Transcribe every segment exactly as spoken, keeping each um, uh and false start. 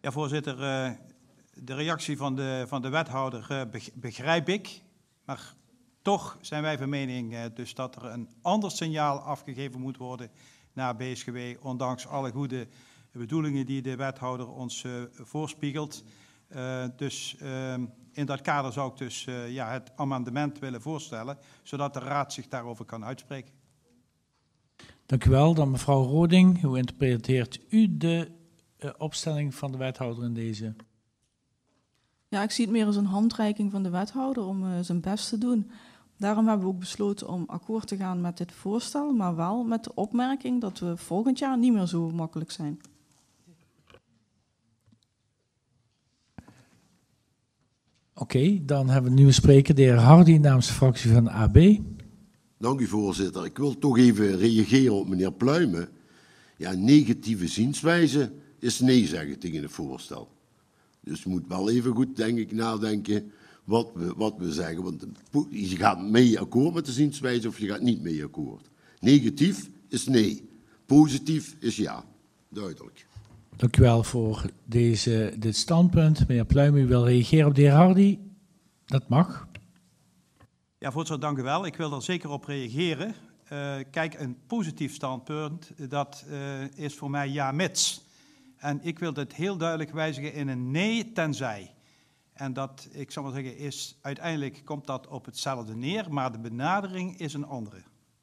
Ja, voorzitter, uh, de reactie van de, van de wethouder uh, begrijp ik, maar toch zijn wij van mening uh, dus dat er een ander signaal afgegeven moet worden naar B S G W, ondanks alle goede bedoelingen die de wethouder ons uh, voorspiegelt. Uh, dus uh, in dat kader zou ik dus uh, ja, het amendement willen voorstellen, zodat de raad zich daarover kan uitspreken. Dank u wel. Dan mevrouw Roding, hoe interpreteert u de uh, opstelling van de wethouder in deze? Ja, ik zie het meer als een handreiking van de wethouder om uh, zijn best te doen. Daarom hebben we ook besloten om akkoord te gaan met dit voorstel, maar wel met de opmerking dat we volgend jaar niet meer zo makkelijk zijn. Oké, okay, dan hebben we een nieuwe spreker, de heer Hardy, namens de fractie van A B. Dank u, voorzitter. Ik wil toch even reageren op meneer Pluimen. Ja, negatieve zienswijze is nee zeggen tegen het voorstel. Dus je moet wel even goed, denk ik, nadenken wat we, wat we zeggen. Want je gaat mee akkoord met de zienswijze of je gaat niet mee akkoord. Negatief is nee. Positief is ja. Duidelijk. Dank u wel voor deze, dit standpunt. Meneer Pluim, u wil reageren op de heer Hardy? Dat mag. Ja, voorzitter, dank u wel. Ik wil er zeker op reageren. Uh, kijk, een positief standpunt, dat uh, is voor mij ja mits. En ik wil dit heel duidelijk wijzigen in een nee tenzij. En dat, ik zal maar zeggen, is, uiteindelijk komt dat op hetzelfde neer, maar de benadering is een andere.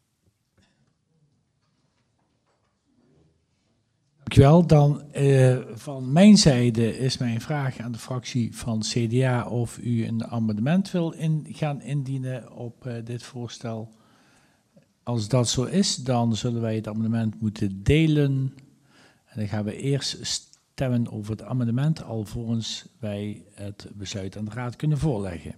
Dankjewel. Dan uh, van mijn zijde is mijn vraag aan de fractie van C D A of u een amendement wil in, gaan indienen op uh, dit voorstel. Als dat zo is, dan zullen wij het amendement moeten delen. En dan gaan we eerst stemmen over het amendement, alvorens wij het besluit aan de raad kunnen voorleggen.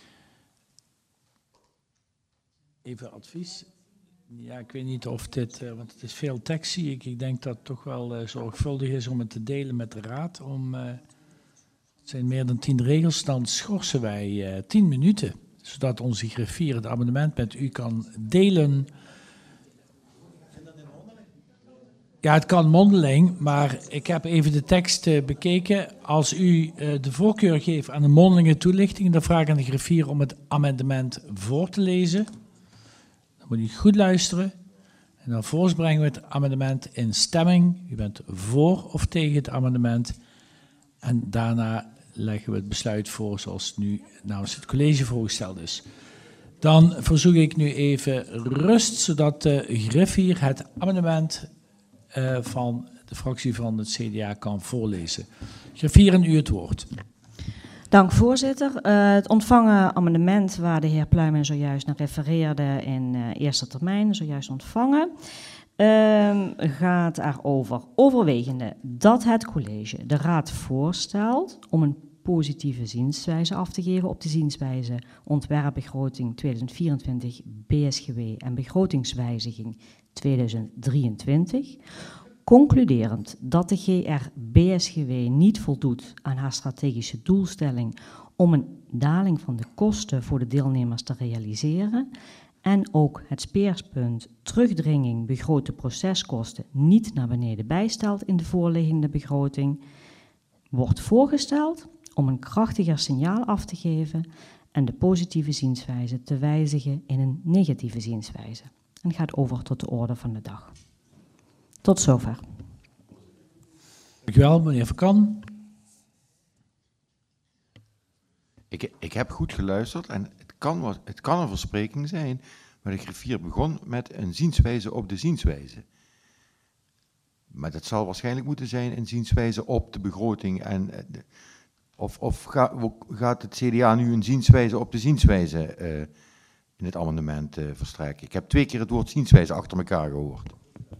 Even advies. Ja, ik weet niet of dit, uh, want het is veel tekst zie ik. Ik denk dat het toch wel uh, zorgvuldig is om het te delen met de raad. Om, uh, het zijn meer dan tien regels, dan schorsen wij uh, tien minuten. Zodat onze griffier het amendement met u kan delen. Ja, het kan mondeling, maar ik heb even de tekst uh, bekeken. Als u uh, de voorkeur geeft aan een mondelinge toelichting, dan vraag ik aan de griffier om het amendement voor te lezen. Dan moet u goed luisteren. En dan voorts brengen we het amendement in stemming. U bent voor of tegen het amendement. En daarna leggen we het besluit voor zoals nu namens het college voorgesteld is. Dan verzoek ik nu even rust, zodat de griffier het amendement uh, van de fractie van het C D A kan voorlezen. Griffier, en u het woord. Dank, voorzitter. Uh, het ontvangen amendement waar de heer Pluimen zojuist naar refereerde in uh, eerste termijn, zojuist ontvangen, uh, gaat erover overwegende dat het college de raad voorstelt om een positieve zienswijze af te geven op de zienswijze ontwerpbegroting tweeduizend vierentwintig B S G W en begrotingswijziging tweeduizend drieëntwintig. Concluderend dat de G R B S G W niet voldoet aan haar strategische doelstelling om een daling van de kosten voor de deelnemers te realiseren en ook het speerpunt terugdringing begrote proceskosten niet naar beneden bijstelt in de voorliggende begroting, wordt voorgesteld om een krachtiger signaal af te geven en de positieve zienswijze te wijzigen in een negatieve zienswijze. En gaat over tot de orde van de dag. Tot zover. Dank u wel, meneer Verkan. Ik, ik heb goed geluisterd en het kan, wat, het kan een verspreking zijn, maar de griffier begon met een zienswijze op de zienswijze. Maar dat zal waarschijnlijk moeten zijn een zienswijze op de begroting. En, de, of of ga, gaat het C D A nu een zienswijze op de zienswijze uh, in het amendement uh, verstrekken? Ik heb twee keer het woord zienswijze achter elkaar gehoord.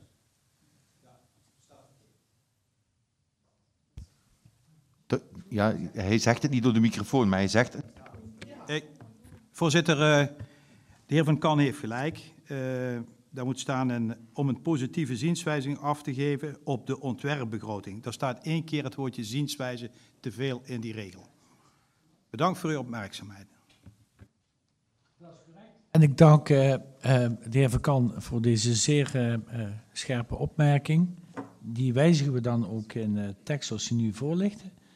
De, ja, hij zegt het niet door de microfoon, maar hij zegt het. Ik, voorzitter, uh, de heer Van Kan heeft gelijk. Uh, daar moet staan een, om een positieve zienswijzing af te geven op de ontwerpbegroting. Daar staat één keer het woordje zienswijze te veel in die regel. Bedankt voor uw opmerkzaamheid. En ik dank uh, uh, de heer Van Kan voor deze zeer uh, uh, scherpe opmerking. die wijzigen we dan ook in de tekst zoals die nu voor ligt.